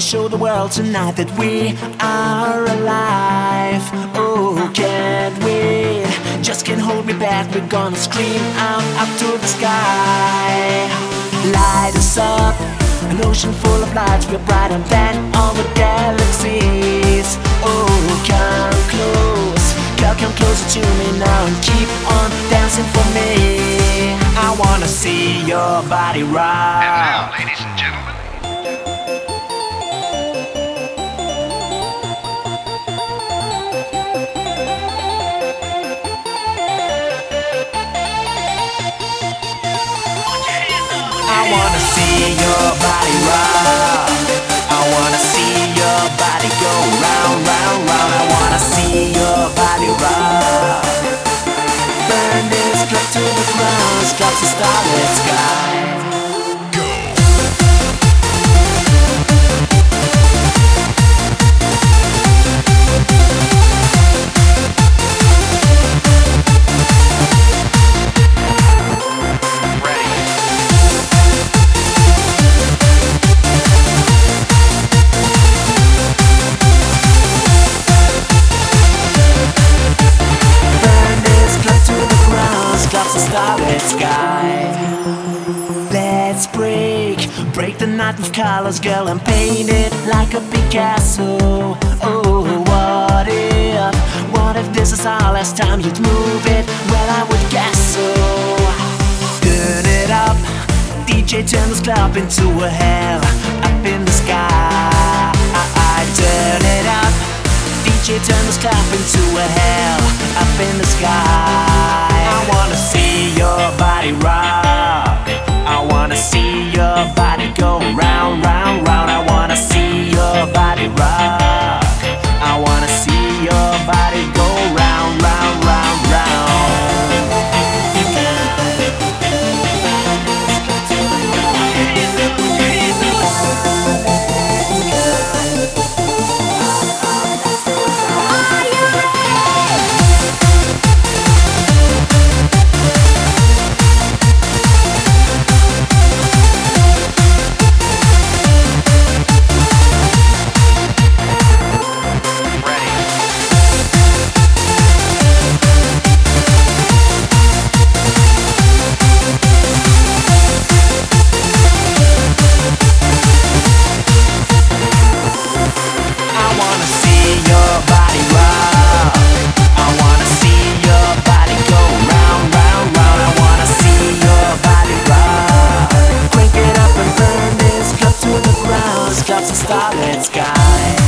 show the world tonight that we are alive. Oh, can't wait, just can't hold me back. We're gonna scream out up to the sky. Light us up, an ocean full of lights. We're brighter than all the galaxies. Oh, come close, girl, come closer to me now and keep on dancing for me. I wanna see your body rock. And now, ladies and gentlemen, I wanna see your body rock. I wanna see your body go round, round, round. I wanna see your body rock. Burn this club to the ground, drop the starlit sky. Starlit sky. Let's break the night with colors, girl, and paint it like a Picasso. Oh, what if this is our last time you'd move it? Well, I would guess so. Turn it up, DJ, turn this club into a hell up in the sky. Turn it up, DJ, turn this club into a hell up in the sky. I wanna see your body rock. I wanna see your body go round, round, round. I wanna see your body rock. I wanna see your body go round, round, round, round. Starlit sky.